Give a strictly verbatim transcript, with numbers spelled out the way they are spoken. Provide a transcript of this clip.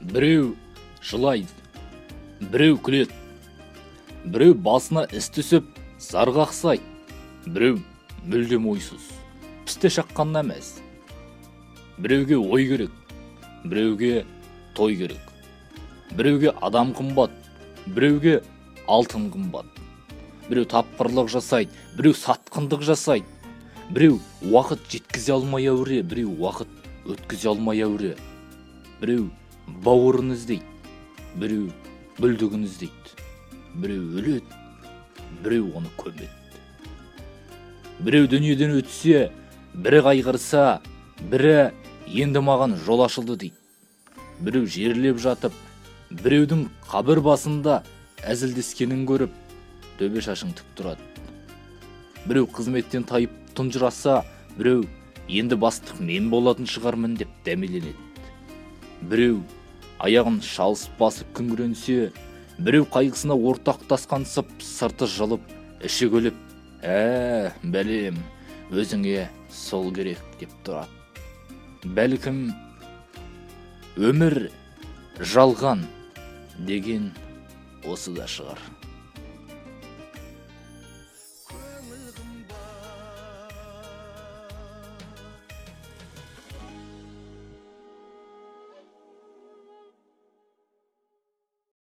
Біреу жылайды, біреу күледі, біреу басына іс түсіп зарға қақсайды, біреу мүлдем ойсыз, пісте шаққаннан емес. Біреуге ой керек, біреуге той керек. Біреуге адам қымбат, біреуге алтын қымбат. Біреу тапқырлық жасайды, біреу сатқындық жасайды. Біреу уақыт жеткізе алмай әуре, біреу уақыт өткізе алмай әуре. Біреу бауырын іздейді, біреу бүлдігін іздейді. Біреу өледі, біреу оны көмеді. Біреу дүниеден өтсе, бірі қайғырса, бірі енді маған жол ашылды дейді. Біреу жерлеп жатып, біреудің қабір басында әзілдескенін көріп, төбе шашың тік тұрады. Біреу қызметтен тайып тұнжыраса, біреу енді бастық мен болатын шығармын деп дәмеленеді. Біреу аяғын шалыс басып күңіренсе, біреу қайғысына ортақтасқансып, сырты жылып, іші күліп, «Ә, бәлем, өзіңе сол керек» деп тұрады. Бәлкім өмір жалған деген осы да шығар.